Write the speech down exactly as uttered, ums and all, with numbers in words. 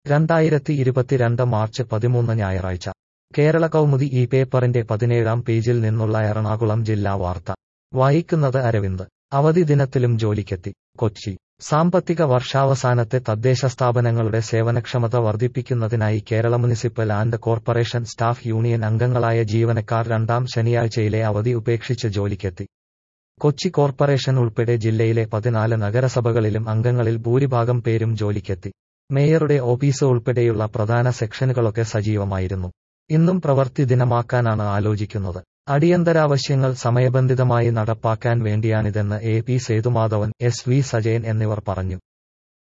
രണ്ടായിരത്തി ഇരുപത്തിരണ്ട് മാർച്ച് പതിമൂന്ന് ഞായറാഴ്ച കേരള കൗമുദി ഈ പേപ്പറിന്റെ പതിനേഴാം പേജിൽ നിന്നുള്ള എറണാകുളം ജില്ലാ വാർത്ത വായിക്കുന്നത് അരവിന്ദ്. അവധി ദിനത്തിലും ജോലിക്കെത്തി കൊച്ചി. സാമ്പത്തിക വർഷാവസാനത്തെ തദ്ദേശ സ്ഥാപനങ്ങളുടെ സേവനക്ഷമത വർദ്ധിപ്പിക്കുന്നതിനായി Kerala municipal and corporation staff union അംഗങ്ങളായ ജീവനക്കാർ രണ്ടാം ശനിയാഴ്ചയിലെ അവധി ഉപേക്ഷിച്ച് ജോലിക്കെത്തി. കൊച്ചി കോർപ്പറേഷൻ ഉൾപ്പെടെ ജില്ലയിലെ പതിനാല് നഗരസഭകളിലും അംഗങ്ങളിൽ ഭൂരിഭാഗം പേരും ജോലിക്കെത്തി. മേയറുടെ ഓഫീസ് ഉൾപ്പെടെയുള്ള പ്രധാന സെക്ഷനുകളൊക്കെ സജീവമായിരുന്നു. ഇന്നും പ്രവൃത്തി ദിനമാക്കാനാണ് ആലോചിക്കുന്നത്. അടിയന്തരാവശ്യങ്ങൾ സമയബന്ധിതമായി നടപ്പാക്കാൻ വേണ്ടിയാണിതെന്ന് A P Sethumadhavan, S V Sajayan എന്നിവർ പറഞ്ഞു.